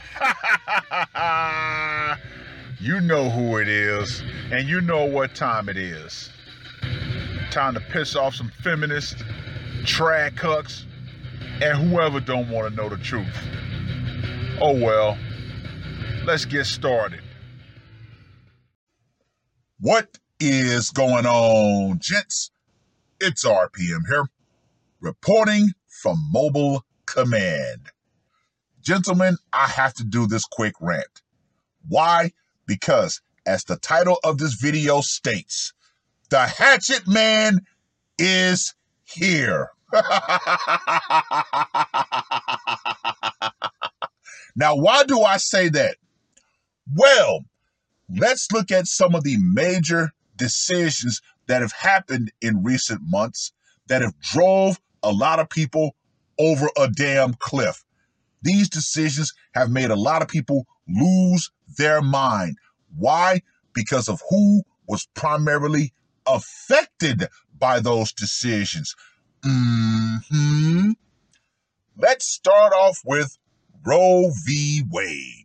You know who it is, and you know what time it is. Time to piss off some feminists, trad cucks, and whoever don't want to know the truth. Oh well, let's get started. What is going on, gents? It's RPM here, reporting from Mobile Command. Gentlemen, I have to do this quick rant. Why? Because, as the title of this video states, the Hatchet Man is here. Now, why do I say that? Well, let's look at some of the major decisions that have happened in recent months that have drove a lot of people over a damn cliff. These decisions have made a lot of people lose their mind. Why? Because of who was primarily affected by those decisions. Let's start off with Roe v. Wade.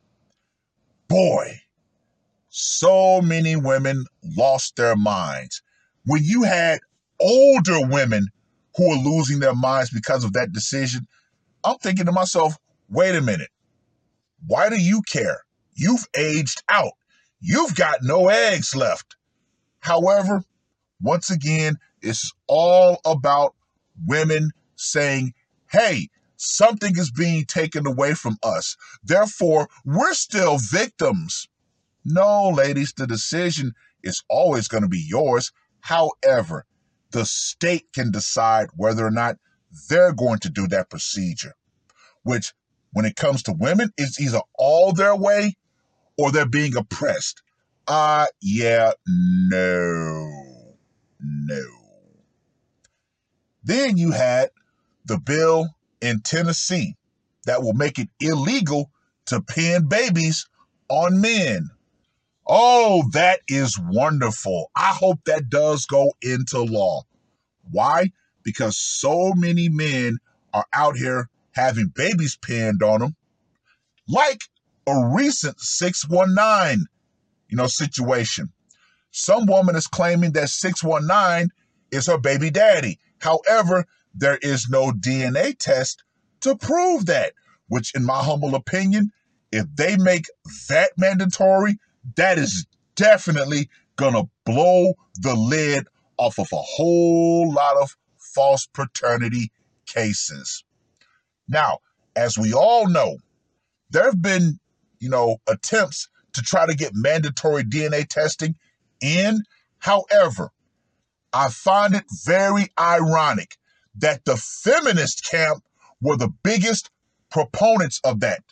Boy, so many women lost their minds. When you had older women who were losing their minds because of that decision, I'm thinking to myself, wait a minute. Why do you care? You've aged out. You've got no eggs left. However, once again, it's all about women saying, hey, something is being taken away from us. Therefore, we're still victims. No, ladies, the decision is always going to be yours. However, the state can decide whether or not they're going to do that procedure, which when it comes to women, it's either all their way or they're being oppressed. No. Then you had the bill in Tennessee that will make it illegal to pin babies on men. Oh, that is wonderful. I hope that does go into law. Why? Because so many men are out here having babies pinned on them, like a recent 619, situation. Some woman is claiming that 619 is her baby daddy. However, there is no DNA test to prove that, which in my humble opinion, if they make that mandatory, that is definitely going to blow the lid off of a whole lot of false paternity cases. Now, as we all know, there have been, attempts to try to get mandatory DNA testing in. However, I find it very ironic that the feminist camp were the biggest opponents of that.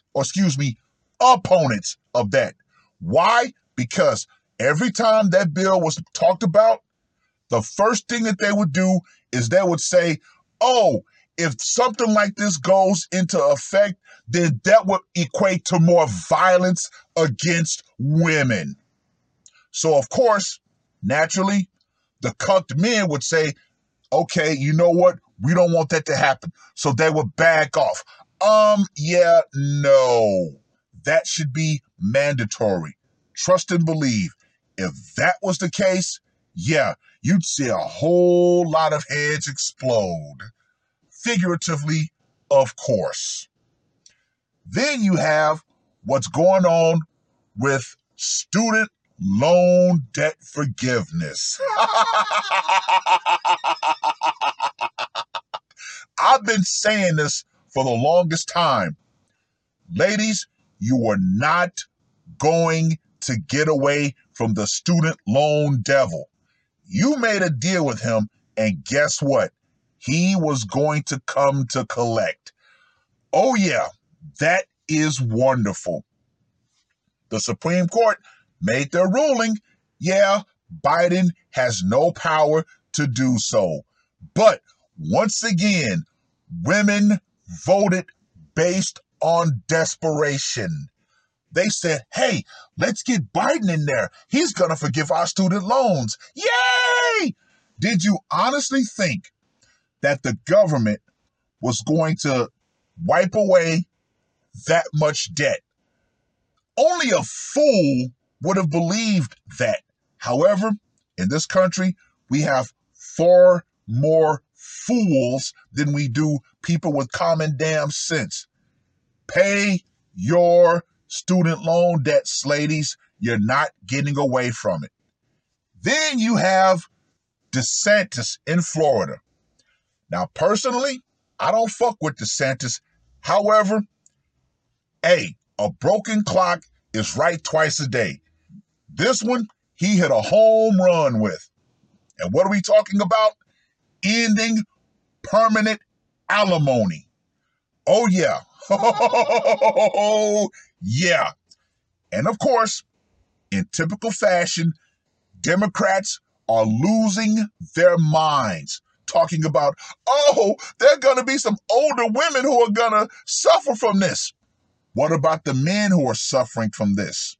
Why? Because every time that bill was talked about, the first thing that they would do is they would say, oh, if something like this goes into effect, then that would equate to more violence against women. So, of course, naturally, the cucked men would say, okay, you know what? We don't want that to happen. So they would back off. No. That should be mandatory. Trust and believe. If that was the case, you'd see a whole lot of heads explode. Figuratively, of course. Then you have what's going on with student loan debt forgiveness. I've been saying this for the longest time. Ladies, you are not going to get away from the student loan devil. You made a deal with him, and guess what? He was going to come to collect. Oh yeah, that is wonderful. The Supreme Court made their ruling. Yeah, Biden has no power to do so. But once again, women voted based on desperation. They said, hey, let's get Biden in there. He's going to forgive our student loans. Yay! Did you honestly think that the government was going to wipe away that much debt. Only a fool would have believed that. However, in this country, we have far more fools than we do people with common damn sense. Pay your student loan debts, ladies. You're not getting away from it. Then you have DeSantis in Florida. Now, personally, I don't fuck with DeSantis. However, a broken clock is right twice a day. This one, he hit a home run with. And what are we talking about? Ending permanent alimony. Oh, yeah. Oh, yeah. And of course, in typical fashion, Democrats are losing their minds, talking about, oh, there are going to be some older women who are going to suffer from this. What about the men who are suffering from this?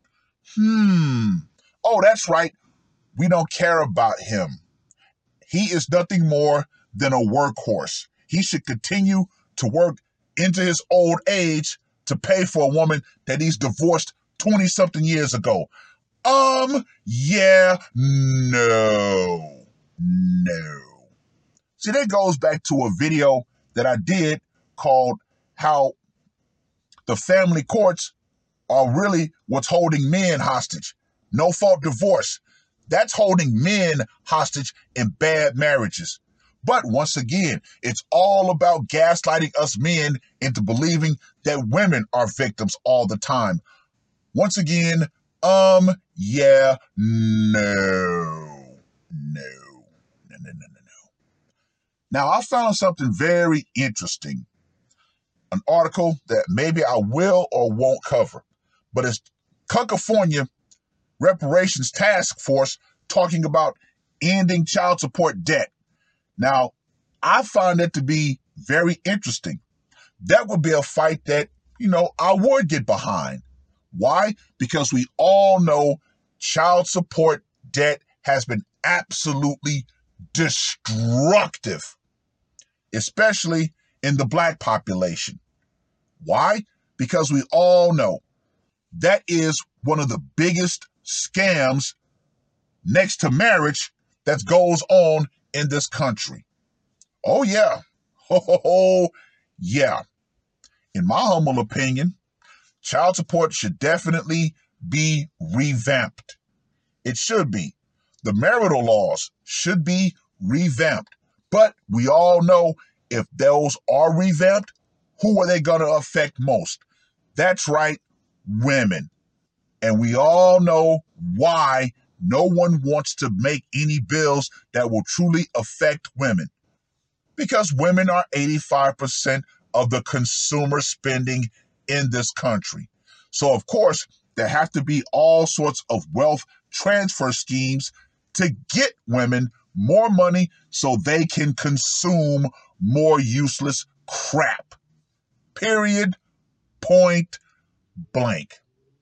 Oh, that's right. We don't care about him. He is nothing more than a workhorse. He should continue to work into his old age to pay for a woman that he's divorced 20-something years ago. Yeah, no. See, that goes back to a video that I did called How the Family Courts Are Really What's Holding Men Hostage. No-fault divorce. That's holding men hostage in bad marriages. But once again, it's all about gaslighting us men into believing that women are victims all the time. Once again, yeah, no. Now, I found something very interesting. An article that maybe I will or won't cover. But it's California Reparations Task Force talking about ending child support debt. Now, I find that to be very interesting. That would be a fight that, I would get behind. Why? Because we all know child support debt has been absolutely destructive, especially in the Black population. Why? Because we all know that is one of the biggest scams next to marriage that goes on in this country. Oh, yeah. Yeah. In my humble opinion, child support should definitely be revamped. It should be. The marital laws should be revamped. But we all know if those are revamped, who are they going to affect most? That's right, women. And we all know why no one wants to make any bills that will truly affect women. Because women are 85% of the consumer spending in this country. So, of course, there have to be all sorts of wealth transfer schemes to get women more money so they can consume more useless crap. Period. Point blank.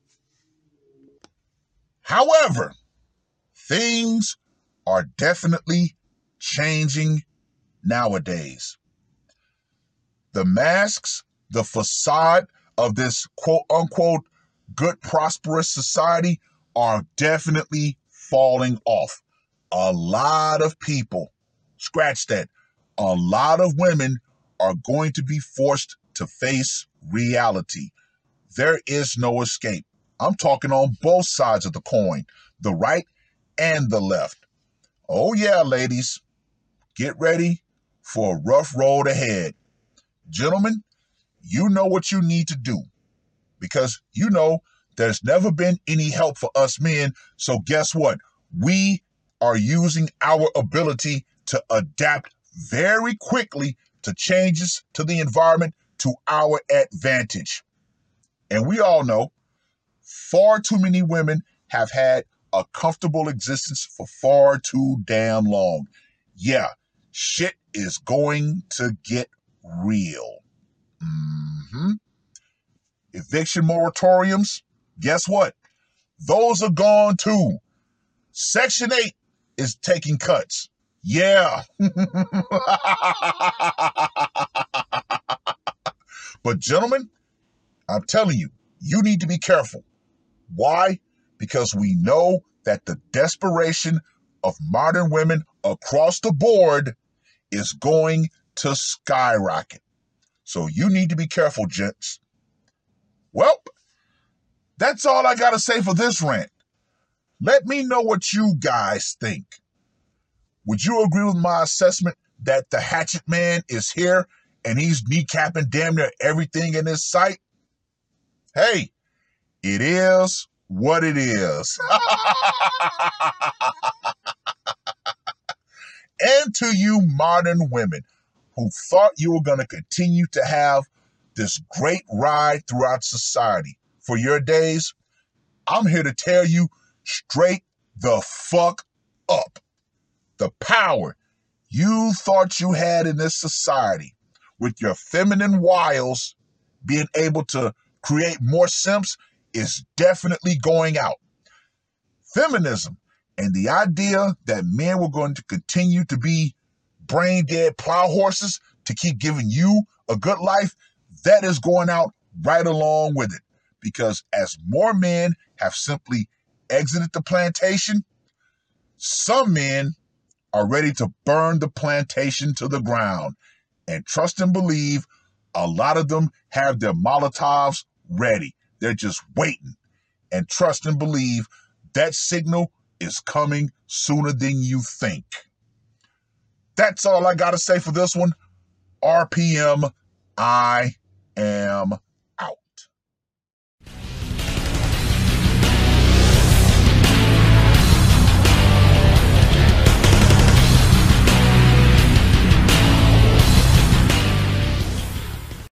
However, things are definitely changing nowadays. The masks, the facade of this quote-unquote good, prosperous society are definitely falling off. A lot of people, scratch that, a lot of women are going to be forced to face reality. There is no escape. I'm talking on both sides of the coin, the right and the left. Oh yeah, ladies, get ready for a rough road ahead. Gentlemen, you know what you need to do because there's never been any help for us men. So guess what? We are using our ability to adapt very quickly to changes to the environment to our advantage. And we all know far too many women have had a comfortable existence for far too damn long. Yeah, shit is going to get real. Eviction moratoriums, guess what? Those are gone too. Section 8 is taking cuts. Yeah. But gentlemen, I'm telling you, you need to be careful. Why? Because we know that the desperation of modern women across the board is going to skyrocket. So you need to be careful, gents. Well, that's all I got to say for this rant. Let me know what you guys think. Would you agree with my assessment that the Hatchet Man is here and he's kneecapping damn near everything in his sight? Hey, it is what it is. And to you modern women who thought you were going to continue to have this great ride throughout society for your days, I'm here to tell you straight the fuck up. The power you thought you had in this society with your feminine wiles being able to create more simps is definitely going out. Feminism and the idea that men were going to continue to be brain dead plow horses to keep giving you a good life, that is going out right along with it. Because as more men have simply exited the plantation, some men are ready to burn the plantation to the ground. And trust and believe, a lot of them have their Molotovs ready. They're just waiting. And trust and believe, that signal is coming sooner than you think. That's all I got to say for this one. RPM, I am